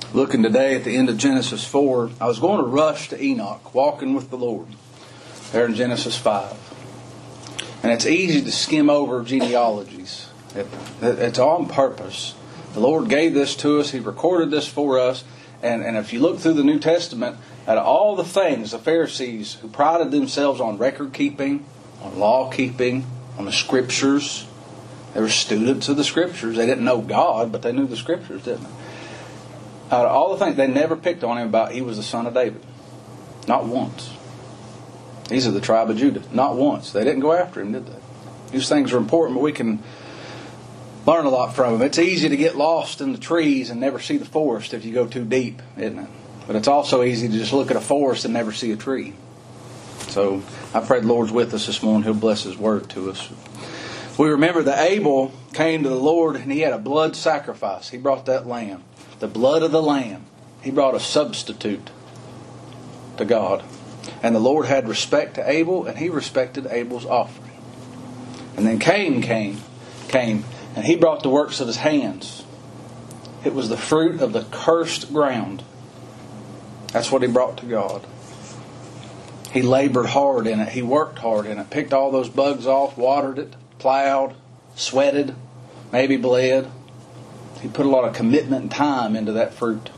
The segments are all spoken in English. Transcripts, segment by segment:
Looking today at the end of Genesis 4, I was going to rush to Enoch, walking with the Lord, there in Genesis 5. And it's easy to skim over genealogies. It's on purpose. The Lord gave this to us. He recorded this for us. And if you look through the New Testament, out of all the things, the Pharisees who prided themselves on record keeping, on law keeping, on the Scriptures, they were students of the Scriptures. They didn't know God, but they knew the Scriptures, didn't they? Out of all the things, they never picked on him about he was the son of David. Not once. These are the tribe of Judah. Not once. They didn't go after him, did they? These things are important, but we can learn a lot from them. It's easy to get lost in the trees and never see the forest if you go too deep, isn't it? But it's also easy to just look at a forest and never see a tree. So I pray the Lord's with us this morning. He'll bless His word to us. We remember that Abel came to the Lord and he had a blood sacrifice. He brought that lamb. The blood of the lamb. He brought a substitute to God. And the Lord had respect to Abel, and He respected Abel's offering. And then Cain came, and he brought the works of his hands. It was the fruit of the cursed ground. That's what he brought to God. He labored hard in it. He worked hard in it. Picked all those bugs off, watered it, plowed, sweated, maybe bled. He put a lot of commitment and time into that fruit.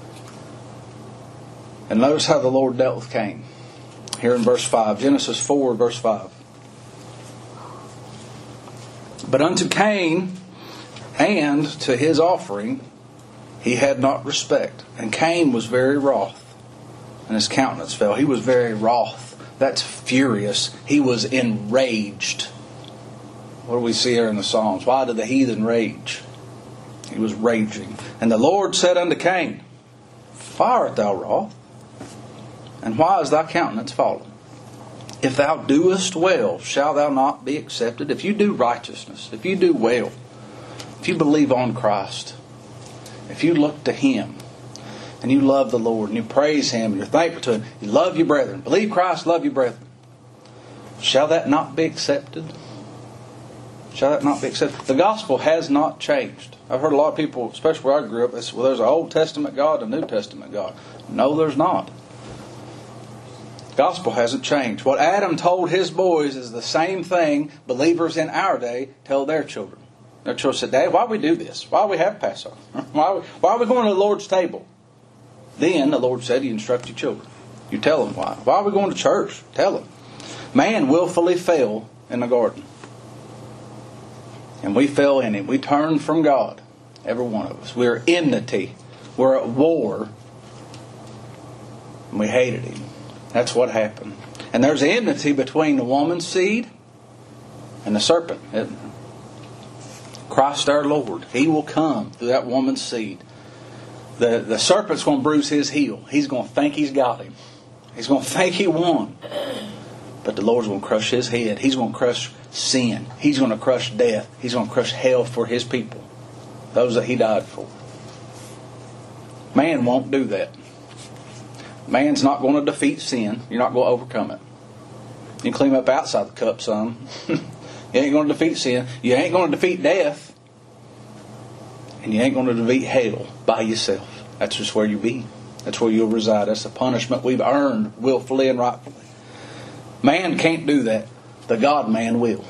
And notice how the Lord dealt with Cain. Here in verse 5. Genesis 4, verse 5. But unto Cain and to his offering he had not respect. And Cain was very wroth, and his countenance fell. He was very wroth. That's furious. He was enraged. What do we see here in the Psalms? Why did the heathen rage? He was raging. And the Lord said unto Cain, Why art thou wroth? And why is thy countenance fallen? If thou doest well, shall thou not be accepted? If you do righteousness, if you do well, if you believe on Christ, if you look to Him, and you love the Lord, and you praise Him, and you're thankful to Him, you love your brethren, believe Christ, love your brethren, shall that not be accepted? Shall that not be accepted? The gospel has not changed. I've heard a lot of people, especially where I grew up, they say, well, there's an Old Testament God and a New Testament God. No, there's not. The gospel hasn't changed. What Adam told his boys is the same thing believers in our day tell their children. Their children said, Dad, why do we do this? Why do we have Passover? Why are we going to the Lord's table? Then the Lord said, you instruct your children. You tell them why. Why are we going to church? Tell them. Man willfully fell in the garden. And we fell in it. We turned from God. Every one of us. We're enmity. We're at war. And we hated Him. That's what happened. And there's enmity between the woman's seed and the serpent, isn't there? Christ our Lord. He will come through that woman's seed. The serpent's going to bruise his heel. He's going to think he's got him. He's going to think he won. But the Lord's going to crush his head. He's going to crush sin. He's going to crush death. He's going to crush hell for His people. Those that He died for. Man won't do that. Man's not going to defeat sin. You're not going to overcome it. You can clean up outside the cup some. You ain't going to defeat sin. You ain't going to defeat death. And you ain't going to defeat hell by yourself. That's just where you'll be. That's where you'll reside. That's the punishment we've earned willfully and rightfully. Man can't do that. The God-man will.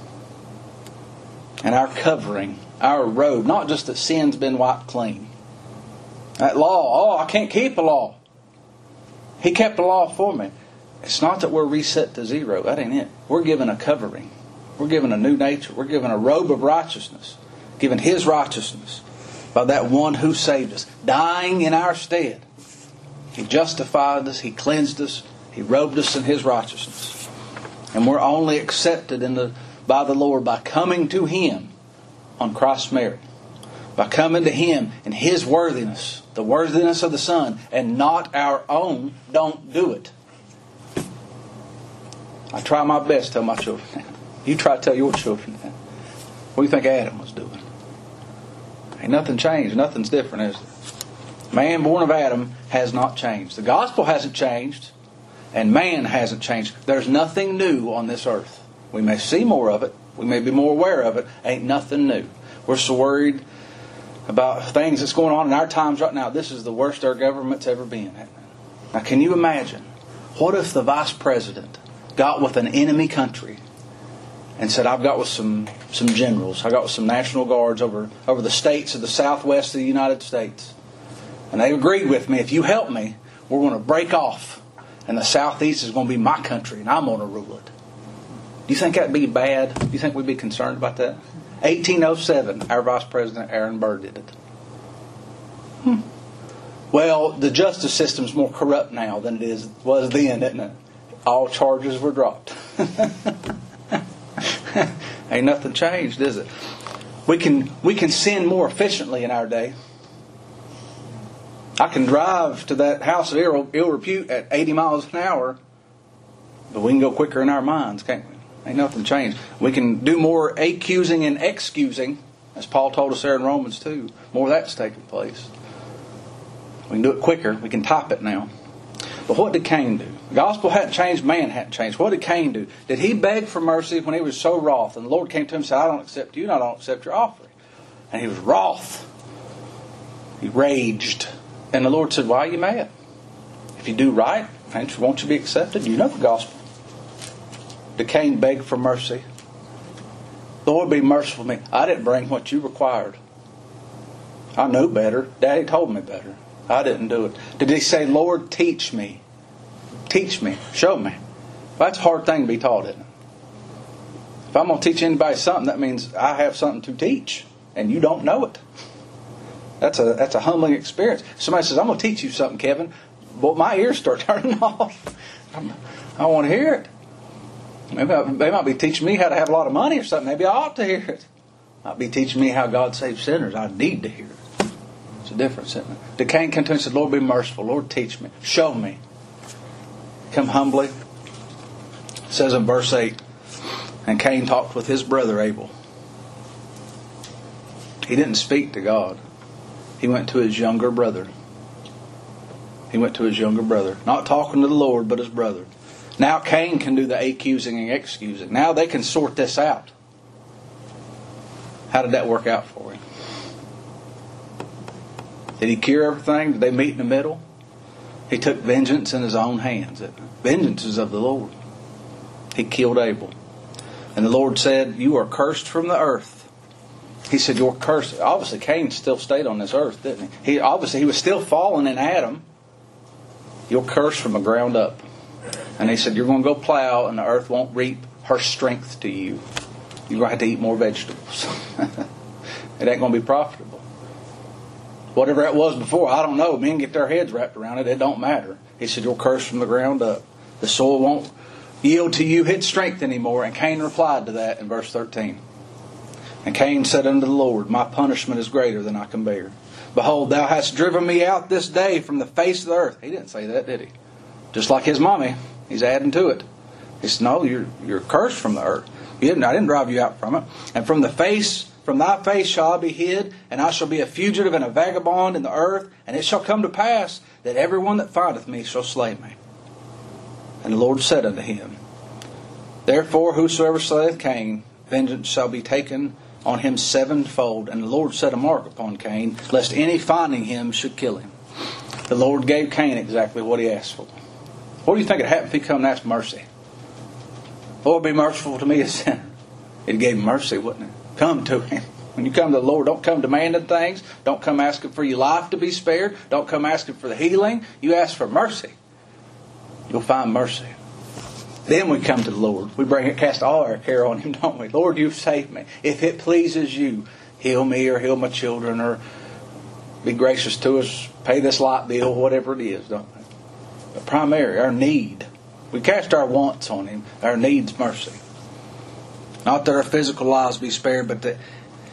And our covering, our robe, not just that sin's been wiped clean. That law, I can't keep a law. He kept the law for me. It's not that we're reset to zero. That ain't it. We're given a covering. We're given a new nature. We're given a robe of righteousness. Given His righteousness by that one who saved us. Dying in our stead. He justified us. He cleansed us. He robed us in His righteousness. And we're only accepted by the Lord by coming to Him on Christ's merit. By coming to Him in His worthiness. The worthiness of the Son. And not our own. Don't do it. I try my best to tell my children that. You try to tell your children that. What do you think Adam was doing? Ain't nothing changed. Nothing's different, is there? Man born of Adam has not changed. The gospel hasn't changed. And man hasn't changed. There's nothing new on this earth. We may see more of it. We may be more aware of it. Ain't nothing new. We're so worried about things that's going on in our times right now. This is the worst our government's ever been. Now, can you imagine? What if the vice president got with an enemy country and said, I've got with some generals, I got with some National Guards over the states of the southwest of the United States. And they agreed with me, if you help me, we're going to break off. And the southeast is going to be my country and I'm going to rule it. Do you think that'd be bad? Do you think we'd be concerned about that? 1807, our Vice President Aaron Burr did it. Well, the justice system's more corrupt now than it was then, isn't it? All charges were dropped. Ain't nothing changed, is it? We can sin more efficiently in our day. I can drive to that house of ill repute at 80 miles an hour, but we can go quicker in our minds, can't we? Ain't nothing changed. We can do more accusing and excusing, as Paul told us there in Romans 2. More of that's taking place. We can do it quicker. We can type it now. But what did Cain do? The gospel hadn't changed. Man hadn't changed. What did Cain do? Did he beg for mercy when he was so wroth? And the Lord came to him and said, I don't accept you and I don't accept your offering. And he was wroth. He raged. And the Lord said, why are you mad? If you do right, won't you be accepted? You know the gospel. Did Cain beg for mercy? Lord, be merciful to me. I didn't bring what you required. I knew better. Daddy told me better. I didn't do it. Did he say, Lord, teach me? Teach me. Show me. Well, that's a hard thing to be taught, isn't it? If I'm going to teach anybody something, that means I have something to teach. And you don't know it. That's a humbling experience. Somebody says, I'm going to teach you something, Kevin. Well, my ears start turning off. I want to hear it. They might be teaching me how to have a lot of money or something. Maybe I ought to hear it. Might be teaching me how God saves sinners. I need to hear it. It's a difference, isn't it? The Cain came to him and said, Lord, be merciful. Lord, teach me. Show me. Come humbly. It says in verse 8, and Cain talked with his brother Abel. He didn't speak to God. He went to his younger brother. He went to his younger brother. Not talking to the Lord, but his brother. Now Cain can do the accusing and excusing. Now they can sort this out. How did that work out for him? Did he cure everything? Did they meet in the middle? He took vengeance in his own hands. Vengeance is of the Lord. He killed Abel. And the Lord said, you are cursed from the earth. He said, you're cursed. Obviously, Cain still stayed on this earth, didn't he? He was still fallen in Adam. You're cursed from the ground up. And he said, you're going to go plow and the earth won't reap her strength to you. You're going to have to eat more vegetables. It ain't going to be profitable. Whatever it was before, I don't know. Men get their heads wrapped around it. It don't matter. He said, you're cursed from the ground up. The soil won't yield to you its strength anymore. And Cain replied to that in verse 13. And Cain said unto the Lord, my punishment is greater than I can bear. Behold, thou hast driven me out this day from the face of the earth. He didn't say that, did he? Just like his mommy. He's adding to it. He said, no, you're cursed from the earth. I didn't drive you out from it. And from thy face shall I be hid, and I shall be a fugitive and a vagabond in the earth. And it shall come to pass that every one that findeth me shall slay me. And the Lord said unto him, therefore whosoever slayeth Cain, vengeance shall be taken on him sevenfold. And the Lord set a mark upon Cain, lest any finding him should kill him. The Lord gave Cain exactly what he asked for. What do you think would happen if he come and asked mercy? Lord, be merciful to me, a sinner. It gave him mercy, wouldn't it? Come to him. When you come to the Lord, don't come demanding things. Don't come asking for your life to be spared. Don't come asking for the healing. You ask for mercy. You'll find mercy. Then we come to the Lord. We cast all our care on Him, don't we? Lord, you've saved me. If it pleases you, heal me or heal my children or be gracious to us, pay this light bill, whatever it is, don't we? But primary, our need. We cast our wants on Him. Our need's mercy. Not that our physical lives be spared, but that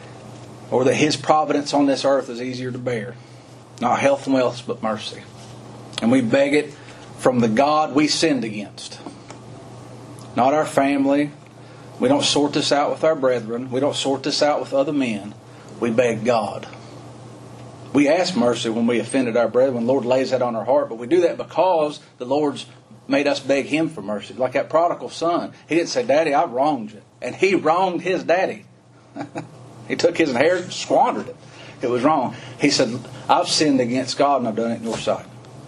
His providence on this earth is easier to bear. Not health and wealth, but mercy. And we beg it from the God we sinned against. Not our family. We don't sort this out with our brethren. We don't sort this out with other men. We beg God. We ask mercy when we offended our brethren. The Lord lays that on our heart. But we do that because the Lord's made us beg Him for mercy. Like that prodigal son. He didn't say, Daddy, I wronged you. And he wronged his daddy. He took his inheritance, squandered it. It was wrong. He said, I've sinned against God and I've done it in your sight.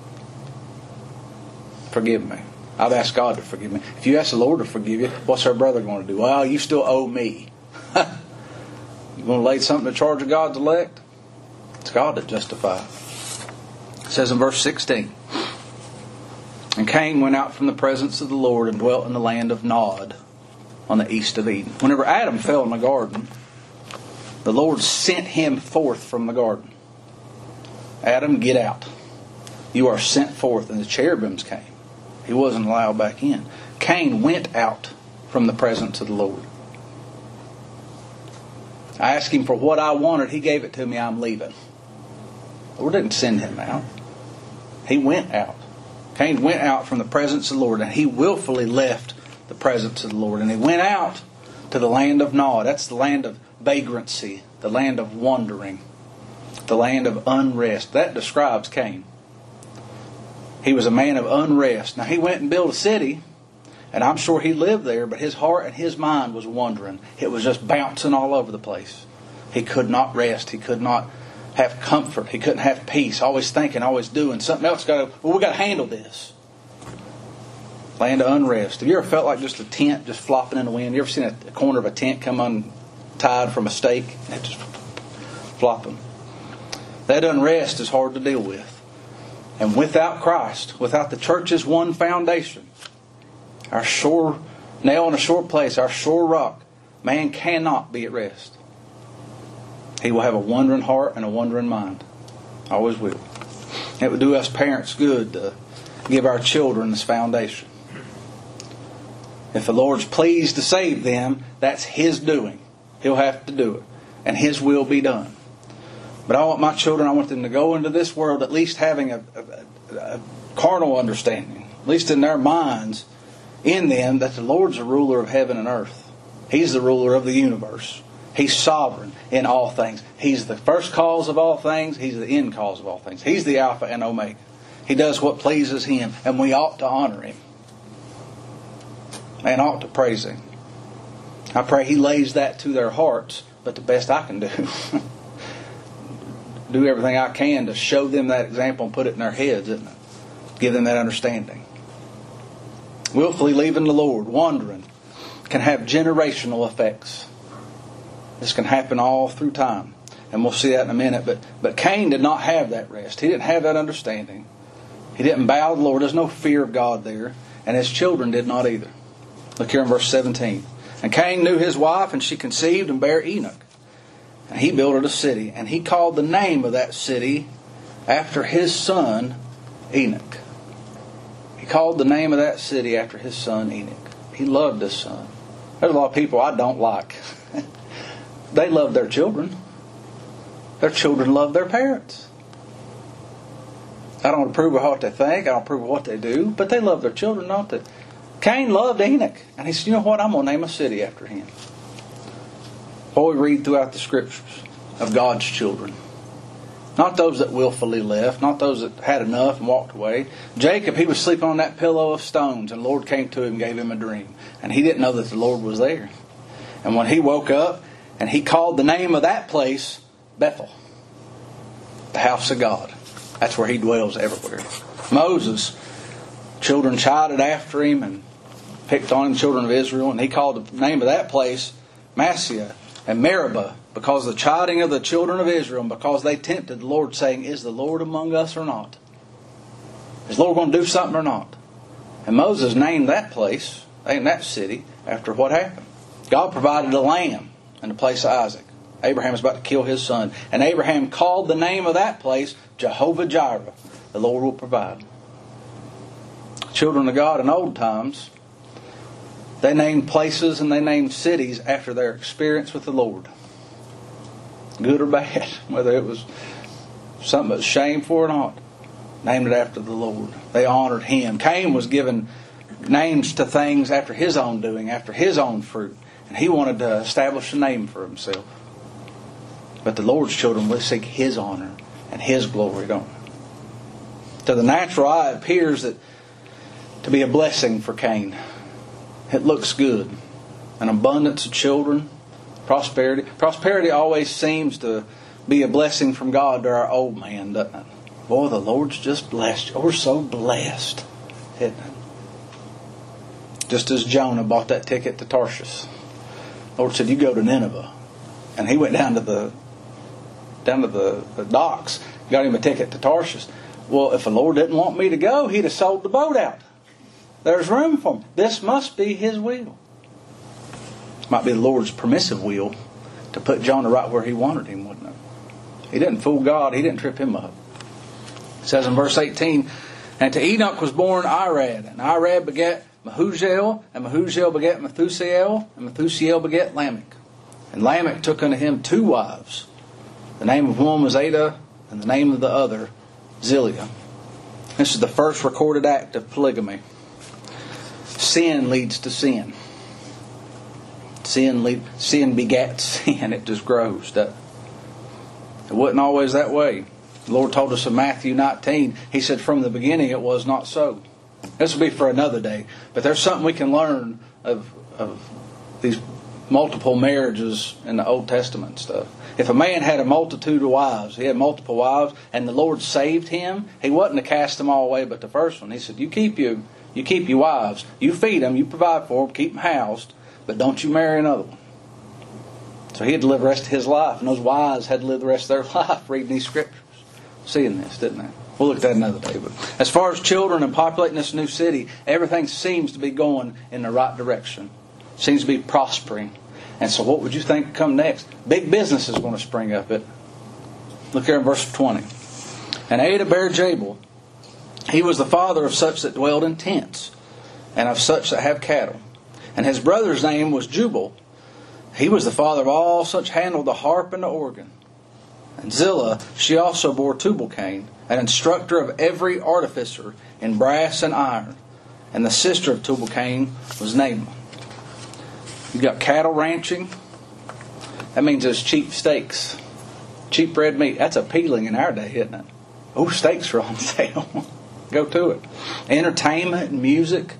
Forgive me. I've asked God to forgive me. If you ask the Lord to forgive you, what's our brother going to do? Well, you still owe me. You going to lay something to charge of God's elect? It's God that justifies. It says in verse 16, and Cain went out from the presence of the Lord and dwelt in the land of Nod on the east of Eden. Whenever Adam fell in the garden, the Lord sent him forth from the garden. Adam, get out. You are sent forth. And the cherubims came. He wasn't allowed back in. Cain went out from the presence of the Lord. I asked him for what I wanted. He gave it to me. I'm leaving. The Lord didn't send him out. He went out. Cain went out from the presence of the Lord, and he willfully left the presence of the Lord. And he went out to the land of Nod. That's the land of vagrancy, the land of wandering, the land of unrest. That describes Cain. He was a man of unrest. Now he went and built a city, and I'm sure he lived there, but his heart and his mind was wandering. It was just bouncing all over the place. He could not rest. He could not have comfort. He couldn't have peace. Always thinking, always doing. Something else we got to handle this. Land of unrest. Have you ever felt like just a tent just flopping in the wind? You ever seen a corner of a tent come untied from a stake? And just flopping. That unrest is hard to deal with. And without Christ, without the church's one foundation, our sure nail in a sure place, our sure rock, man cannot be at rest. He will have a wandering heart and a wandering mind. Always will. It would do us parents good to give our children this foundation. If the Lord's pleased to save them, that's His doing. He'll have to do it. And His will be done. But I want my children, I want them to go into this world at least having a carnal understanding. At least in their minds, in them, that the Lord's the ruler of heaven and earth. He's the ruler of the universe. He's sovereign in all things. He's the first cause of all things. He's the end cause of all things. He's the Alpha and Omega. He does what pleases Him, and we ought to honor Him. And ought to praise Him. I pray He lays that to their hearts, but the best I can do. Do everything I can to show them that example and put it in their heads, isn't it? Give them that understanding. Willfully leaving the Lord, wandering, can have generational effects. This can happen all through time. And we'll see that in a minute. But Cain did not have that rest. He didn't have that understanding. He didn't bow to the Lord. There's no fear of God there. And his children did not either. Look here in verse 17. And Cain knew his wife, and she conceived and bare Enoch. And he built a city. And he called the name of that city after his son Enoch. He called the name of that city after his son Enoch. He loved his son. There's a lot of people I don't like. They love their children. Their children love their parents. I don't approve of what they think. I don't approve of what they do. But they love their children, don't they? Cain loved Enoch. And he said, you know what? I'm going to name a city after him. What we read throughout the Scriptures of God's children. Not those that willfully left. Not those that had enough and walked away. Jacob, he was sleeping on that pillow of stones. And the Lord came to him and gave him a dream. And he didn't know that the Lord was there. And when he woke up, and he called the name of that place Bethel. The house of God. That's where he dwells everywhere. Moses, children chided after him and picked on the children of Israel. And he called the name of that place Massah and Meribah, because of the chiding of the children of Israel, and because they tempted the Lord, saying, is the Lord among us or not? Is the Lord going to do something or not? And Moses named that place, named that city, after what happened. God provided a lamb in the place of Isaac. Abraham was about to kill his son. And Abraham called the name of that place Jehovah Jireh. The Lord will provide. Children of God in old times, they named places and they named cities after their experience with the Lord. Good or bad. Whether it was something that was shameful or not. Named it after the Lord. They honored Him. Cain was given names to things after his own doing, after his own fruit. And he wanted to establish a name for himself. But the Lord's children will seek His honor and His glory, don't they? To the natural eye, it appears that to be a blessing for Cain. It looks good. An abundance of children, prosperity. Prosperity always seems to be a blessing from God to our old man, doesn't it? Boy, the Lord's just blessed you. We're so blessed, isn't it? Just as Jonah bought that ticket to Tarshish. The Lord said, you go to Nineveh. And he went down to the docks, got him a ticket to Tarshish. Well, if the Lord didn't want me to go, He'd have sold the boat out. There's room for me. This must be His will. Might be the Lord's permissive will to put Jonah right where He wanted him, wouldn't it? He didn't fool God. He didn't trip Him up. It says in verse 18, and to Enoch was born Irad, and Irad begat Mehujael, and Mehujael begat Methusael, and Methusael begat Lamech. And Lamech took unto him 2 wives. The name of one was Adah, and the name of the other Zillah. This is the first recorded act of polygamy. Sin leads to sin. Sin begats sin. It just grows. It wasn't always that way. The Lord told us in Matthew 19, He said, from the beginning it was not so. This will be for another day. But there's something we can learn of these multiple marriages in the Old Testament stuff. If a man had a multitude of wives, he had multiple wives, and the Lord saved him, He wasn't to cast them all away but the first one. He said, you keep your wives, you feed them, you provide for them, keep them housed, but don't you marry another one. So he had to live the rest of his life, and those wives had to live the rest of their life reading these scriptures, seeing this, didn't they? We'll look at that another day. But as far as children and populating this new city, everything seems to be going in the right direction. Seems to be prospering. And so what would you think come next? Big business is going to spring up. Look here in verse 20. And Adah bare Jabal. He was the father of such that dwelled in tents, and of such that have cattle. And his brother's name was Jubal. He was the father of all such handled the harp and the organ. And Zillah, she also bore Tubal-Cain, an instructor of every artificer in brass and iron. And the sister of Tubal-Cain was Naamah. You've got cattle ranching. That means there's cheap steaks. Cheap red meat. That's appealing in our day, isn't it? Oh, steaks are on sale. Go to it. Entertainment and music.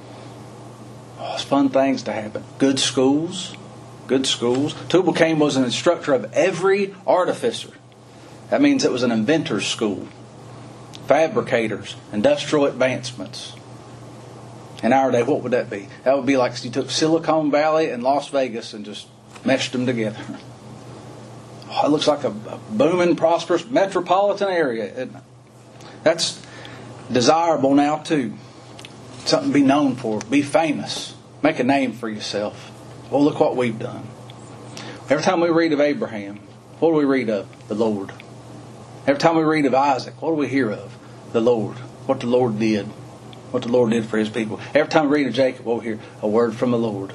Oh, it's fun things to happen. Good schools. Good schools. Tubal-Cain was an instructor of every artificer. That means it was an inventor's school. Fabricators. Industrial advancements. In our day, what would that be? That would be like you took Silicon Valley and Las Vegas and just meshed them together. Oh, it looks like a booming, prosperous metropolitan area, isn't it? That's desirable now too. Something to be known for. Be famous. Make a name for yourself. Well, look what we've done. Every time we read of Abraham, what do we read of? The Lord. Every time we read of Isaac, what do we hear of? The Lord. What the Lord did. What the Lord did for His people. Every time we read of Jacob, what we hear? A word from the Lord.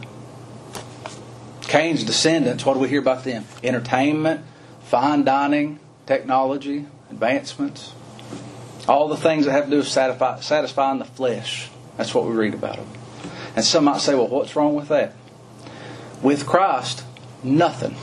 Cain's descendants, what do we hear about them? Entertainment, fine dining, technology, advancements. All the things that have to do with satisfying the flesh. That's what we read about them. And some might say, well, what's wrong with that? With Christ, nothing.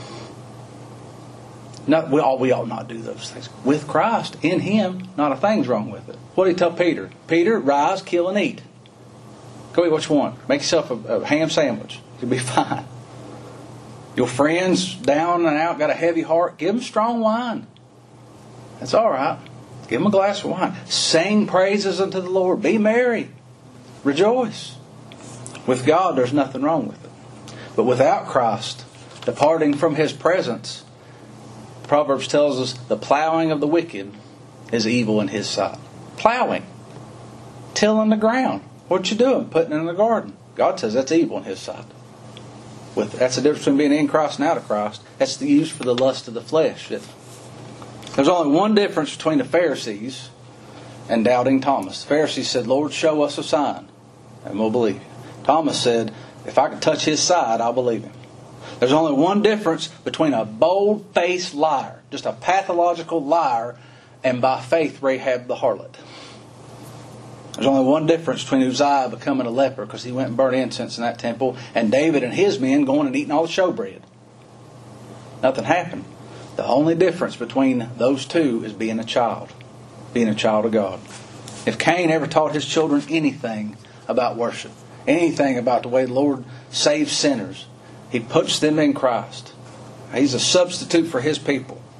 No, we ought not do those things. With Christ, in Him, not a thing's wrong with it. What did He tell Peter? Peter, rise, kill, and eat. Go eat what you want. Make yourself a ham sandwich. You'll be fine. Your friends down and out got a heavy heart. Give them strong wine. That's all right. Give them a glass of wine. Sing praises unto the Lord. Be merry. Rejoice. With God, there's nothing wrong with it. But without Christ, departing from His presence, Proverbs tells us the plowing of the wicked is evil in His sight. Plowing. Tilling the ground. What you doing? Putting it in the garden. God says that's evil in His sight. That's the difference between being in Christ and out of Christ. That's the use for the lust of the flesh. There's only one difference between the Pharisees and doubting Thomas. The Pharisees said, Lord, show us a sign, and we'll believe you. Thomas said, if I can touch His side, I'll believe Him. There's only one difference between a bold-faced liar, just a pathological liar, and by faith Rahab the harlot. There's only one difference between Uzziah becoming a leper because he went and burnt incense in that temple, and David and his men going and eating all the showbread. Nothing happened. The only difference between those two is being a child. Being a child of God. If Cain ever taught his children anything about worship, anything about the way the Lord saves sinners, he puts them in Christ. He's a substitute for His people.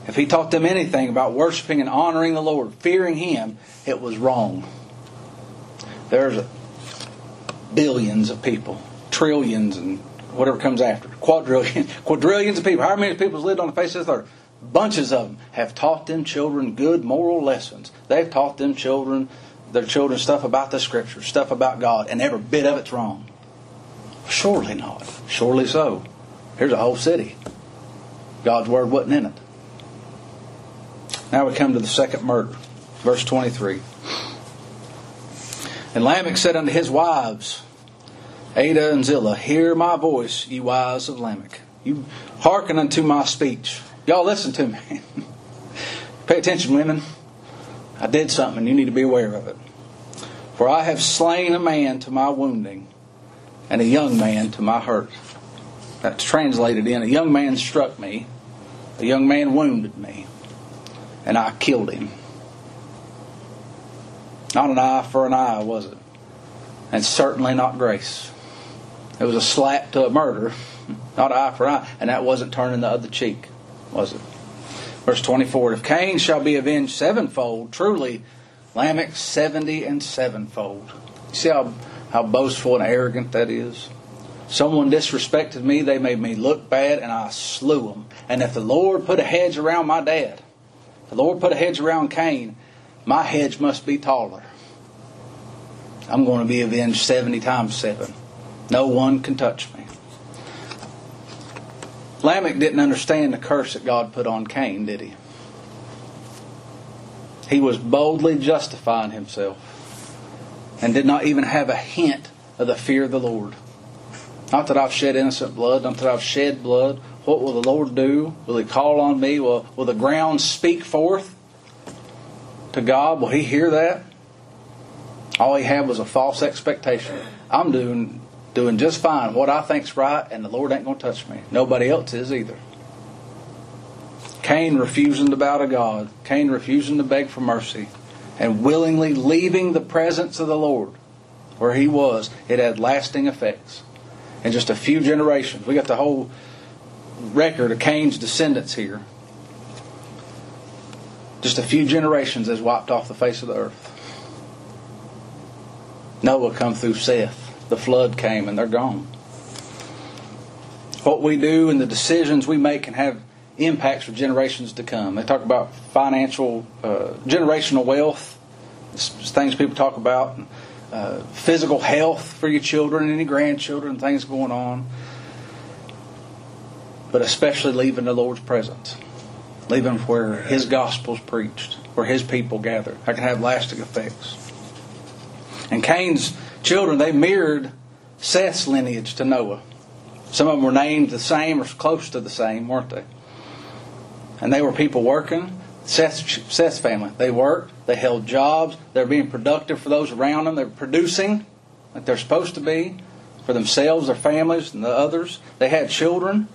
if he taught them anything about worshiping and honoring the Lord, fearing Him, it was wrong. There's billions of people, trillions and whatever comes after, quadrillions of people. How many people lived on the face of the earth? Bunches of them have taught them children good moral lessons. They've taught them their children stuff about the Scriptures, stuff about God, and every bit of it's wrong. Surely not. Surely so. Here's a whole city. God's Word wasn't in it. Now we come to the second murder. Verse 23. And Lamech said unto his wives, Adah and Zillah, hear my voice, ye wives of Lamech. You hearken unto my speech. Y'all listen to me. Pay attention, women. I did something and you need to be aware of it. For I have slain a man to my wounding, and a young man to my hurt. That's translated in, a young man struck me, a young man wounded me, and I killed him. Not an eye for an eye, was it? And certainly not grace. It was a slap to a murder, not eye for eye, and that wasn't turning the other cheek, was it? Verse 24, if Cain shall be avenged sevenfold, truly Lamech 70 and sevenfold. You see how boastful and arrogant that is? Someone disrespected me, they made me look bad, and I slew them. And if the Lord put a hedge around my dad, the Lord put a hedge around Cain, my hedge must be taller. I'm going to be avenged 70 times 7. No one can touch me. Lamech didn't understand the curse that God put on Cain, did he? He was boldly justifying himself and did not even have a hint of the fear of the Lord. Not that I've shed innocent blood, not that I've shed blood. What will the Lord do? Will He call on me? Will the ground speak forth to God? Will He hear that? All he had was a false expectation. I'm doing just fine. What I think's right, and the Lord ain't going to touch me. Nobody else is either. Cain refusing to bow to God. Cain refusing to beg for mercy. And willingly leaving the presence of the Lord where he was. It had lasting effects. In just a few generations. We got the whole record of Cain's descendants here. Just a few generations has wiped off the face of the earth. Noah come through Seth. The flood came and they're gone. What we do and the decisions we make can have impacts for generations to come. They talk about financial, generational wealth. It's things people talk about. Physical health for your children and any grandchildren, things going on. But especially leaving the Lord's presence. Leaving where His gospel's preached, where His people gather. That can have lasting effects. And Cain's children, they mirrored Seth's lineage to Noah. Some of them were named the same or close to the same, weren't they? And they were people working. Seth's family, they worked, they held jobs, they were being productive for those around them, they were producing like they're supposed to be for themselves, their families, and the others. They had children,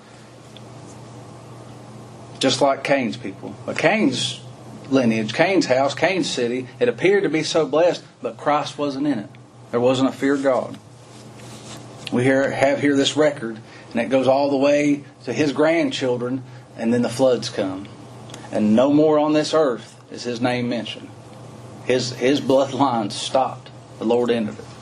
just like Cain's people. But Cain's lineage, Cain's house, Cain's city, it appeared to be so blessed, but Christ wasn't in it. There wasn't a fear of God. We have here this record, and it goes all the way to his grandchildren, and then the floods come. And no more on this earth is his name mentioned. His bloodline stopped. The Lord ended it.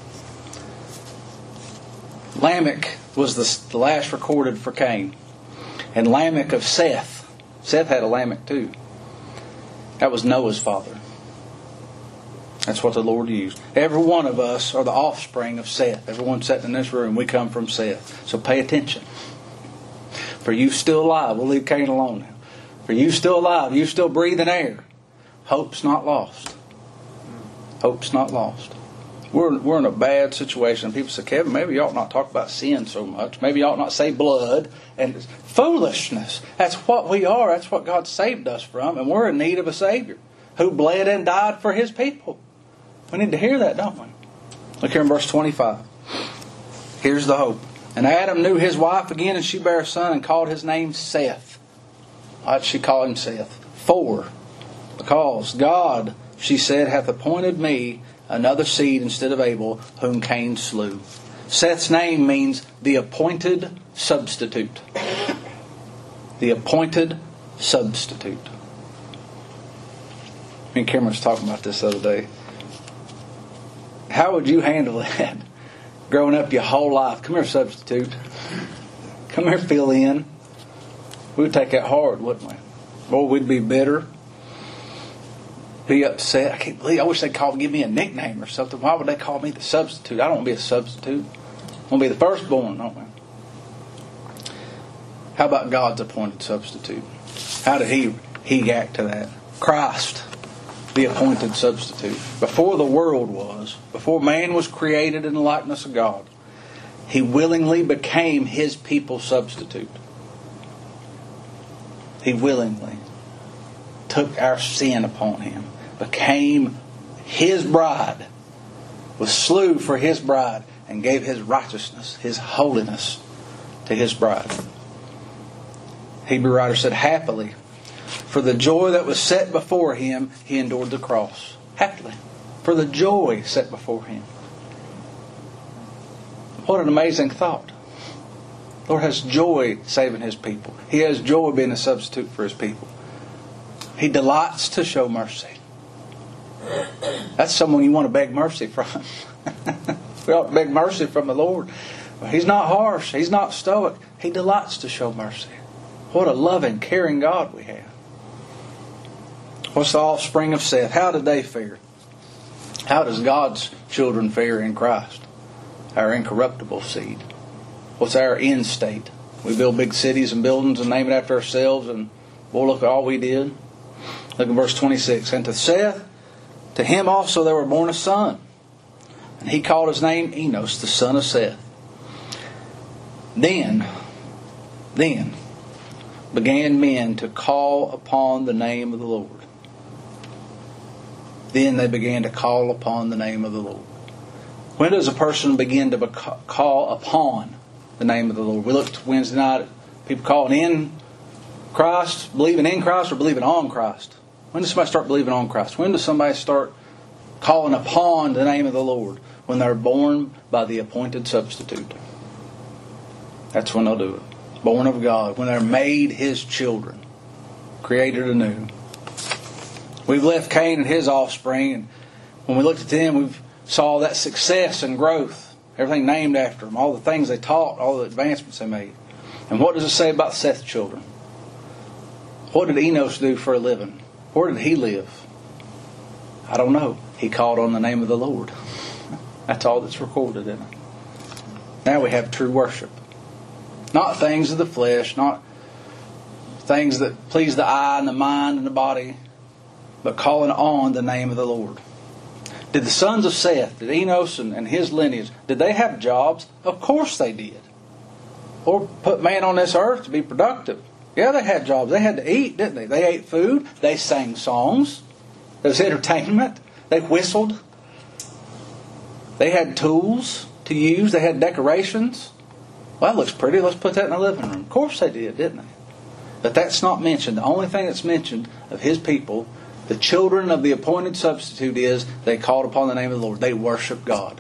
Lamech was the last recorded for Cain. And Lamech of Seth. Seth had a Lamech too. That was Noah's father. That's what the Lord used. Every one of us are the offspring of Seth. Everyone sitting in this room, we come from Seth. So pay attention. For you still alive. We'll leave Cain alone now. For you still alive. You still breathing air. Hope's not lost. Hope's not lost. We're in a bad situation. People say, Kevin, maybe you ought not talk about sin so much. Maybe you ought not say blood. And it's foolishness. That's what we are. That's what God saved us from. And we're in need of a Savior who bled and died for His people. We need to hear that, don't we? Look here in verse 25. Here's the hope. And Adam knew his wife again, and she bare a son, and called his name Seth. Why did she call him Seth? Because God, she said, hath appointed me another seed instead of Abel, whom Cain slew. Seth's name means the appointed substitute. The appointed substitute. Me and Cameron was talking about this the other day. How would you handle that? Growing up your whole life. Come here, substitute. Come here, fill in. We would take that hard, wouldn't we? Or we'd be bitter. Be upset. I can't believe. I wish they'd give me a nickname or something. Why would they call me the substitute? I don't want to be a substitute. I want to be the firstborn, don't we? How about God's appointed substitute? How did He act to that? Christ, the appointed substitute. Before the world was, before man was created in the likeness of God, He willingly became His people's substitute. He willingly took our sin upon Him, became His bride, was slew for His bride, and gave His righteousness, His holiness to His bride. Hebrew writer said, happily, for the joy that was set before Him, He endured the cross. Happily, for the joy set before Him. What an amazing thought. The Lord has joy saving His people. He has joy being a substitute for His people. He delights to show mercy. That's someone you want to beg mercy from. We ought to beg mercy from the Lord. He's not harsh. He's not stoic. He delights to show mercy. What a loving, caring God we have. What's the offspring of Seth? How did they fare? How does God's children fare in Christ? Our incorruptible seed. What's our end state? We build big cities and buildings and name it after ourselves, and boy, look at all we did. Look at verse 26. And to Seth, to him also there were born a son. And he called his name Enos, the son of Seth. Then began men to call upon the name of the Lord. Then they began to call upon the name of the Lord. When does a person begin to call upon the name of the Lord? We looked Wednesday night at people calling in Christ, believing in Christ, or believing on Christ. When does somebody start believing on Christ? When does somebody start calling upon the name of the Lord? When they're born by the appointed substitute. That's when they'll do it. Born of God. When they're made His children. Created anew. We've left Cain and his offspring, and when we looked at them, we saw that success and growth. Everything named after them. All the things they taught. All the advancements they made. And what does it say about Seth's children? What did Enos do for a living? Where did he live? I don't know. He called on the name of the Lord. That's all that's recorded in it. Now we have true worship. Not things of the flesh, not things that please the eye and the mind and the body, but calling on the name of the Lord. Did the sons of Seth, did Enos and his lineage, did they have jobs? Of course they did. Or put man on this earth to be productive. Yeah, they had jobs. They had to eat, didn't they? They ate food. They sang songs. There was entertainment. They whistled. They had tools to use. They had decorations. Well, that looks pretty. Let's put that in the living room. Of course they did, didn't they? But that's not mentioned. The only thing that's mentioned of His people, the children of the appointed substitute, is they called upon the name of the Lord. They worship God.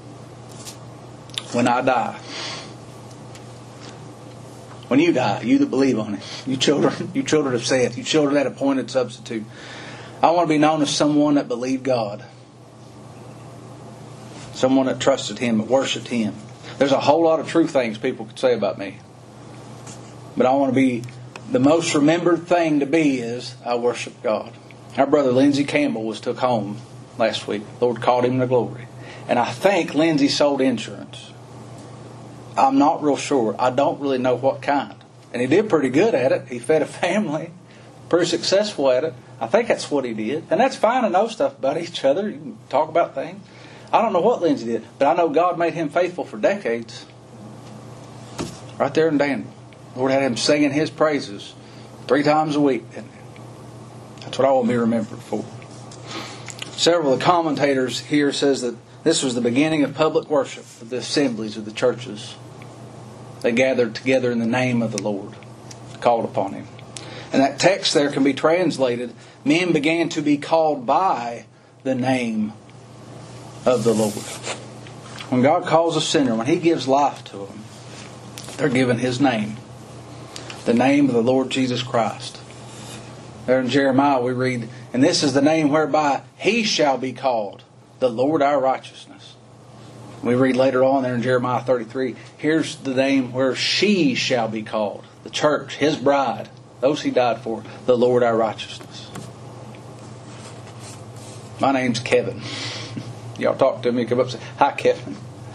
When I die, when you die, you that believe on Him, you children of Seth, you children of that appointed substitute, I want to be known as someone that believed God. Someone that trusted Him, that worshipped Him. There's a whole lot of true things people could say about me. But I want to be, the most remembered thing to be is, I worship God. Our brother Lindsey Campbell was took home last week. The Lord called him to glory. And I think Lindsey sold insurance. I'm not real sure. I don't really know what kind. And he did pretty good at it. He fed a family. Pretty successful at it. I think that's what he did. And that's fine to know stuff about each other. You can talk about things. I don't know what Lindsey did. But I know God made him faithful for decades. Right there in Danville. The Lord had him singing His praises 3 times a week. That's what I want to be remembered for. Several of the commentators here says that this was the beginning of public worship of the assemblies of the churches. They gathered together in the name of the Lord, called upon Him. And that text there can be translated, men began to be called by the name of the Lord. When God calls a sinner, when He gives life to them, they're given His name. The name of the Lord Jesus Christ. There in Jeremiah we read, And this is the name whereby He shall be called, the Lord our righteousness. We read later on there in Jeremiah 33, here's the name where she shall be called, the church, His bride, those He died for, the Lord our righteousness. My name's Kevin. Y'all talk to me, come up and say, hi Kevin.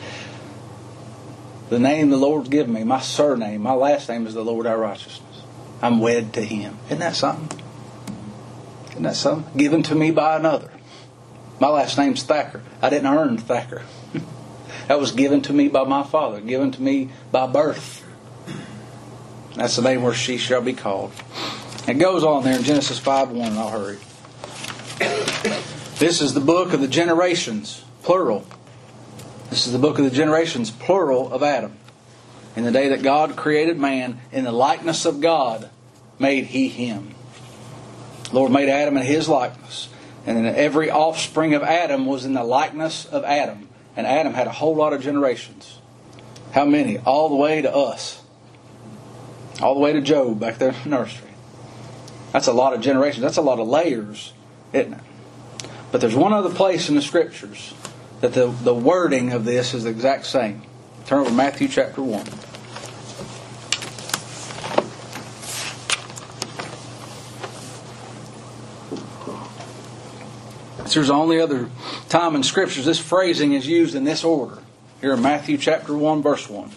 The name the Lord's given me, my surname, my last name is the Lord our righteousness. I'm wed to Him. Isn't that something? Isn't that something? Given to me by another. My last name's Thacker. I didn't earn Thacker. That was given to me by my father, given to me by birth. That's the name where she shall be called. It goes on there in Genesis 5:1, and I'll hurry. This is the book of the generations, plural. This is the book of the generations, plural, of Adam. In the day that God created man, in the likeness of God made He him. The Lord made Adam in His likeness. And then every offspring of Adam was in the likeness of Adam. And Adam had a whole lot of generations. How many? All the way to us. All the way to Job back there in the nursery. That's a lot of generations. That's a lot of layers, isn't it? But there's one other place in the Scriptures that the wording of this is the exact same. Turn over to Matthew chapter 1. There's the only other time in Scriptures this phrasing is used in this order. Here in Matthew chapter 1, verse 1.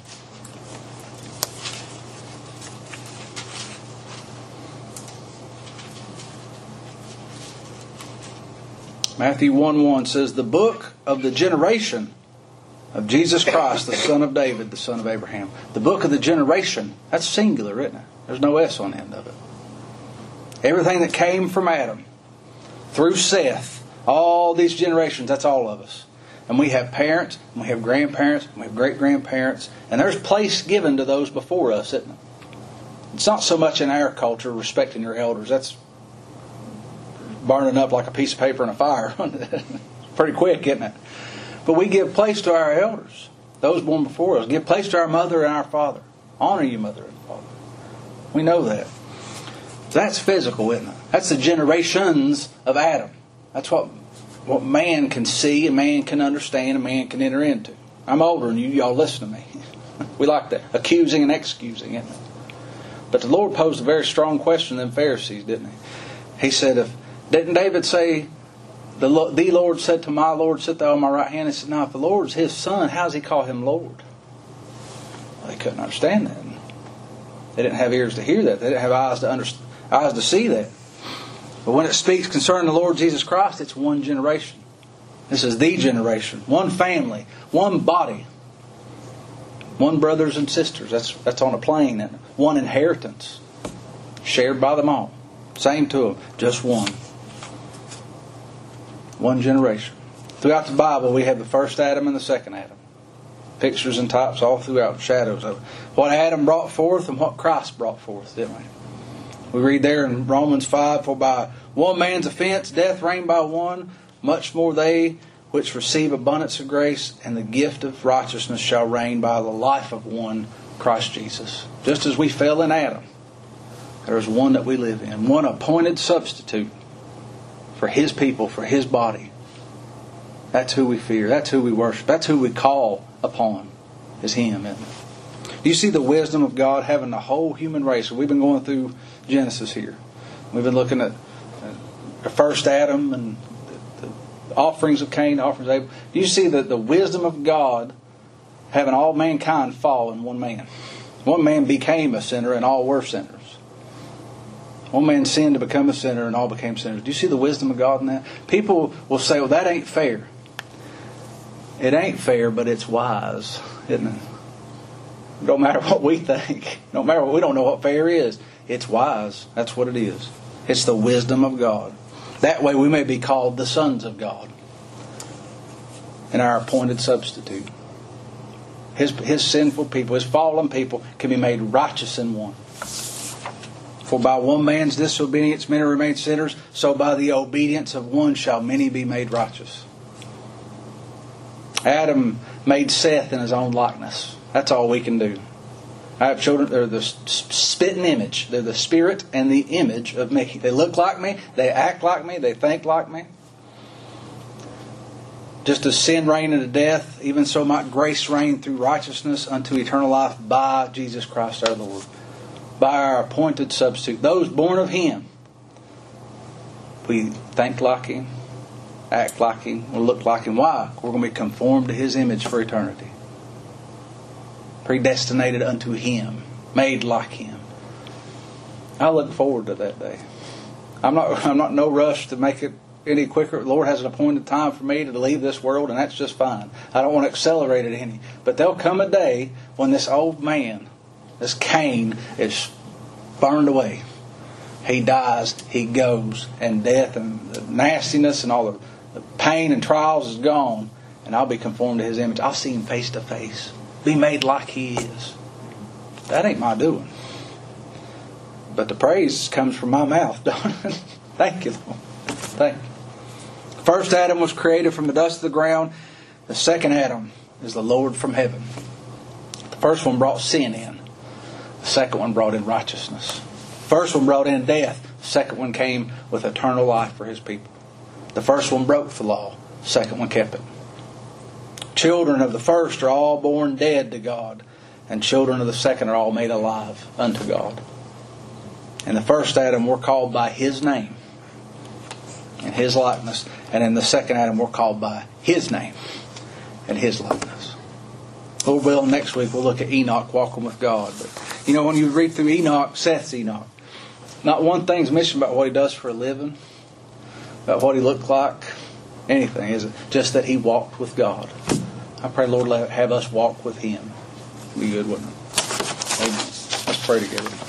Matthew 1:1 says, the book of the generation of Jesus Christ, the son of David, the son of Abraham. The book of the generation, that's singular, isn't it? There's no S on the end of it. Everything that came from Adam, through Seth, all these generations, that's all of us. And we have parents, and we have grandparents, and we have great-grandparents, and there's place given to those before us, isn't it? It's not so much in our culture, respecting your elders. That's burning up like a piece of paper in a fire. Pretty quick, isn't it? But we give place to our elders, those born before us. Give place to our mother and our father. Honor your mother and father. We know that. That's physical, isn't it? That's the generations of Adam. That's what man can see, and man can understand, and man can enter into. I'm older than you. Y'all listen to me. We like that. Accusing and excusing, isn't it? But the Lord posed a very strong question to the Pharisees, didn't He? He said, didn't David say, the Lord said to my Lord, sit thou on my right hand? He said, now if the Lord's His son, how does He call Him Lord? Well, they couldn't understand that. They didn't have ears to hear that. They didn't have eyes to see that. But when it speaks concerning the Lord Jesus Christ, it's one generation. This is the generation. One family. One body. One brothers and sisters. That's on a plane. One inheritance. Shared by them all. Same to them. Just one. One generation. Throughout the Bible, we have the first Adam and the second Adam. Pictures and types all throughout, shadows of what Adam brought forth and what Christ brought forth, didn't we? We read there in Romans 5, for by one man's offense death reigned by one, much more they which receive abundance of grace and the gift of righteousness shall reign by the life of one, Christ Jesus. Just as we fell in Adam, there is one that we live in, one appointed substitute for His people, for His body. That's who we fear. That's who we worship. That's who we call upon, is Him, isn't it? Do you see the wisdom of God having the whole human race? We've been going through Genesis here. We've been looking at the first Adam and the offerings of Cain, the offerings of Abel. Do you see the wisdom of God having all mankind fall in one man? One man became a sinner and all were sinners. One man sinned to become a sinner and all became sinners. Do you see the wisdom of God in that? People will say, well, that ain't fair. It ain't fair, but it's wise, isn't it? Don't matter what we think. No matter what, we don't know what fair is. It's wise. That's what it is. It's the wisdom of God. That way we may be called the sons of God. And our appointed substitute. His sinful people, His fallen people can be made righteous in one. For by one man's disobedience many remain sinners, so by the obedience of one shall many be made righteous. Adam made Seth in his own likeness. That's all we can do. I have children, they're the spitting image. They're the spirit and the image of me. They look like me, they act like me, they think like me. Just as sin reigned unto death, even so might grace reign through righteousness unto eternal life by Jesus Christ our Lord. By our appointed substitute. Those born of Him. We think like Him, act like Him, we look like Him. Why? We're going to be conformed to His image for eternity. Predestinated unto Him. Made like Him. I look forward to that day. I'm not in no rush to make it any quicker. The Lord has an appointed time for me to leave this world, and that's just fine. I don't want to accelerate it any. But there'll come a day when this old man, this Cain, is burned away. He dies, he goes, and death and the nastiness and all the pain and trials is gone, and I'll be conformed to His image. I'll see Him face to face. Be made like He is. That ain't my doing. But the praise comes from my mouth, don't it? Thank you, Lord. Thank you. The first Adam was created from the dust of the ground. The second Adam is the Lord from heaven. The first one brought sin in. The second one brought in righteousness. The first one brought in death. The second one came with eternal life for His people. The first one broke the law. The second one kept it. Children of the first are all born dead to God, and children of the second are all made alive unto God. In the first Adam, we're called by His name and His likeness. And in the second Adam, we're called by His name and His likeness. Lord willing, next week we'll look at Enoch walking with God. But when you read through Enoch, Seth's Enoch, not one thing's mentioned about what he does for a living, about what he looked like, anything, is it? Just that he walked with God. I pray, Lord, have us walk with Him. Be good, wouldn't it? Amen. Let's pray together.